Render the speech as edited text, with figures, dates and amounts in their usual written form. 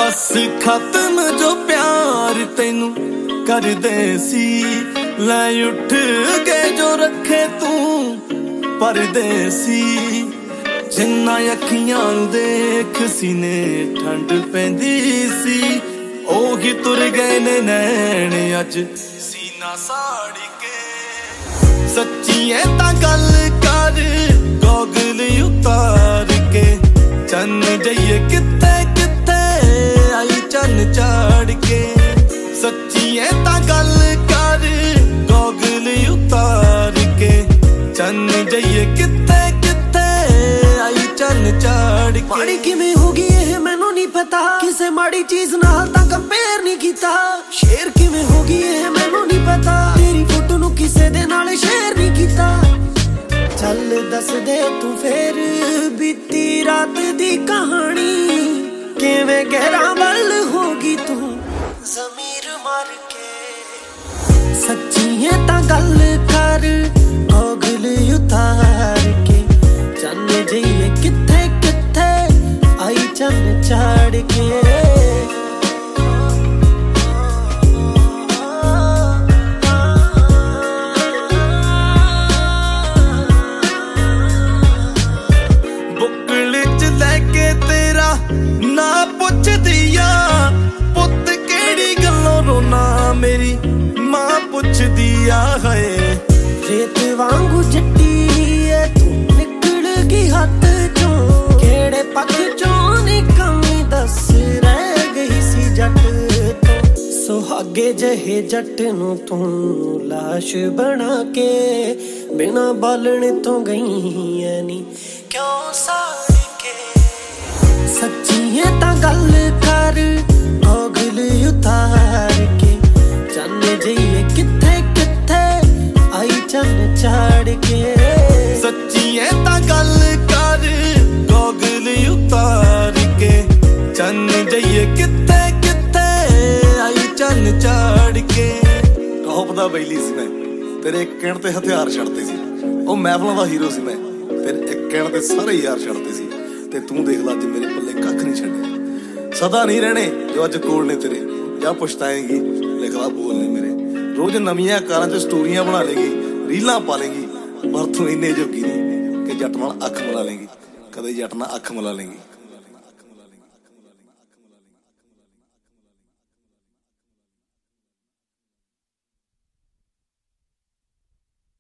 दस खत्म जो प्यार तेनू करदे सी, लै उठ के जो रखे तू परदेसी। जिन्ना अखियां देख सीने ठंड पैंदी सी, ओही तुर गए ने नैन अज सीना साड़ के। सच्ची तां गल कर गॉगल उतार के, चन जाइए किथे किथे आई चन चाड़ के। सच्ची तां गल कर गॉगल उतार के, चन जाइए किथे किथे आई चन चाड़ के। माड़ी किवें हो गई ये मैनू नहीं पता, किसे माड़ी चीज नाल तां कंपेयर नहीं कीता। शेर किवें हो गई ये मैनू नहीं पता, तेरी फोटो नू किसे दे नाल शेयर नहीं कीता। चल दस दे तू फेर बीती रात दी कहानी, किवें गहरा वल होगी तू ज़मीर मार के। सच्ची है तां गल कर गॉगल उतार के, चन जाइए किथे किथे आई चन चाड़ के। ना पुछ दिया पुत केड़ी गल्लों रोना, मेरी मां पुछ दिया है। रेत वांगू जट्टी है तू निकल गई हाथ चों, केड़े पख चों नी कमी दस रह गई सी जट तो। सुहागे जहे जट नू तू लाश बना के, बिना बालण तो गई है नी क्यों साड़ के। सच्ची है तां गल कर गॉगल उतार के, चन जाइए किथे किथे आई चन चाड़ के। सच्ची है तां गल कर गॉगल उतार के, चन जाइए किथे किथे आई चन चाड़ के। टॉप दा बैली सी मैं, तेरे एक कहण ते हथियार छड़ते सी। ओ महफिलां दा हीरो सी मैं, तेरे एक कहण ते सारे यार छड़ते सी। ते तू देख ला अज मेरे पल्ले कख नहीं छड्डिया। सदा नहीं रहने जो अज कोल ने तेरे, जा पछताएगी लिख ला बोल ने मेरे। रोज नवियां कारां च स्टोरियां बना लेगी, रीलां पा लेगी, पर तू इन्ने जोगी नहीं कि जट नाल अख मिला लेगी, कदे जट नाल अख मिला लेगी।